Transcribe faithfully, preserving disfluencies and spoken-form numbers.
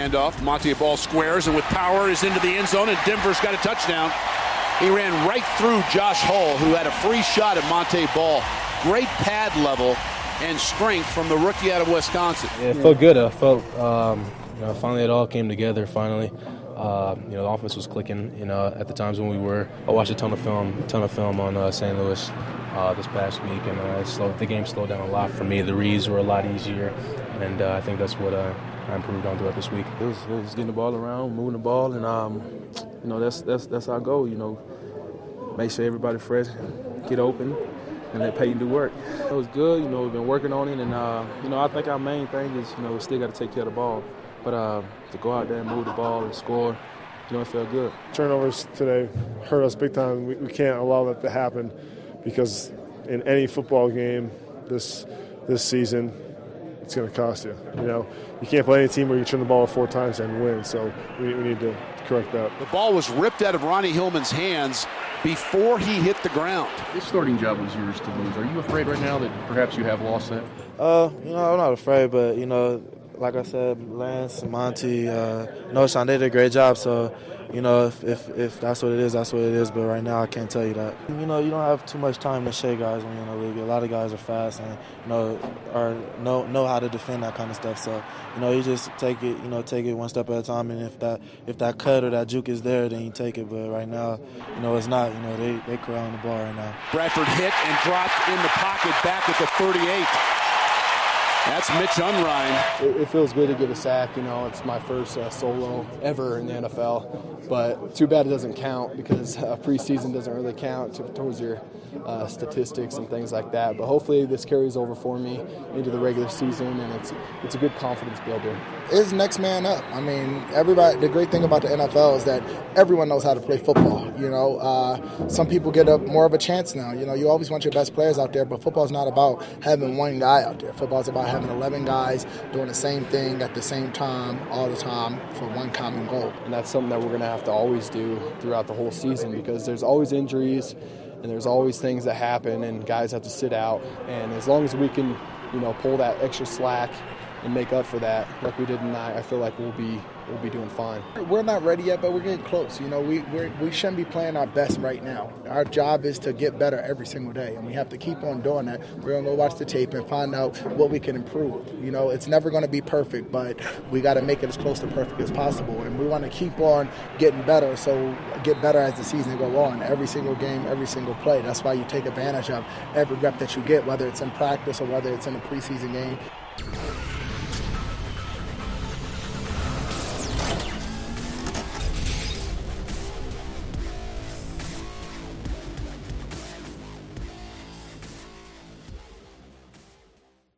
handoff. Monte Ball squares and with power is into the end zone, and Denver's got a touchdown. He ran right through Josh Hull, who had a free shot at Monte Ball. Great pad level and strength from the rookie out of Wisconsin. Yeah, it felt good. I felt um, you know, finally it all came together. Finally, uh, you know, the offense was clicking. You know, at the times when we were, I watched a ton of film, a ton of film on uh, Saint Louis uh, this past week, and uh, it slowed, the game slowed down a lot for me. The reads were a lot easier, and uh, I think that's what uh, I improved on throughout this week. It was, it was getting the ball around, moving the ball, and um, you know, that's that's that's our goal. You know, make sure everybody fresh, get open, and let Peyton do work. It was good. You know, we've been working on it, and uh, you know, I think our main thing is, you know, we still got to take care of the ball, but uh, to go out there and move the ball and score, you know, it felt good. Turnovers today hurt us big time. We, we can't allow that to happen, because in any football game this this season, it's going to cost you. You know, you can't play any team where you turn the ball four times and win. So we, we need to correct that. The ball was ripped out of Ronnie Hillman's hands before he hit the ground. This starting job was yours to lose. Are you afraid right now that perhaps you have lost that? Uh, you know, I'm not afraid, but you know, like I said, Lance, Monty, uh, Noshan, they did a great job. So, you know, if, if if that's what it is, that's what it is. But right now, I can't tell you that. You know, you don't have too much time to shake guys when you're in the league. A lot of guys are fast and, you know, are know know how to defend that kind of stuff. So, you know, you just take it, you know, take it one step at a time. And if that if that cut or that juke is there, then you take it. But right now, you know, it's not. You know, they they corralling the ball right now. Bradford hit and dropped in the pocket back at the thirty-eight. That's Mitch Unrein. It, it feels good to get a sack. You know, it's my first uh, solo ever in the N F L. But too bad it doesn't count, because uh, preseason doesn't really count to, towards your uh, statistics and things like that. But hopefully this carries over for me into the regular season, and it's it's a good confidence builder. It's next man up. I mean, everybody. The great thing about the N F L is that everyone knows how to play football. You know, uh, some people get a, more of a chance now. You know, you always want your best players out there, but football is not about having one guy out there. Football is about having eleven guys doing the same thing at the same time, all the time, for one common goal. And that's something that we're going to have to always do throughout the whole season, because there's always injuries and there's always things that happen and guys have to sit out. And as long as we can, you know, pull that extra slack and make up for that like we did tonight, I feel like we'll be we'll be doing fine. We're not ready yet, but we're getting close. You know, we we're, we shouldn't be playing our best right now. Our job is to get better every single day, and we have to keep on doing that. We're going to go watch the tape and find out what we can improve. You know, it's never going to be perfect, but we got to make it as close to perfect as possible, and we want to keep on getting better, so get better as the season goes on. Every single game, every single play. That's why you take advantage of every rep that you get, whether it's in practice or whether it's in a preseason game.